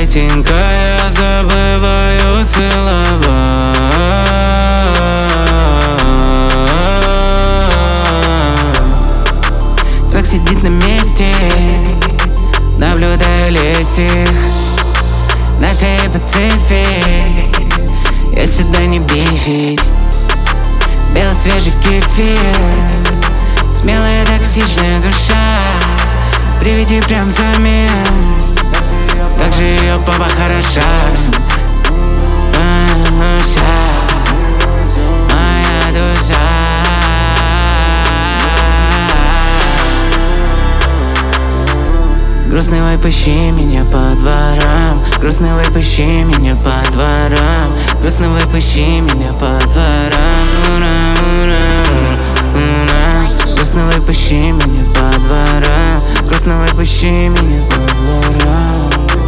Матенька, я забываю целовать. Свек сидит на месте, наблюдая листьев нашей Пацифик. Я сюда не бифить. Белый свежий кефир, смелая токсичная душа. Приведи прям взамен, как же ее папа хороша. Моя душа. Грустный вайп, ищи меня по дворам. Грустный вайп, ищи меня по дворам. Грустный вайп, ищи меня по дворам. Грустный вайп, ищи меня по дворам. Грустный вайп, ищи меня по дворам.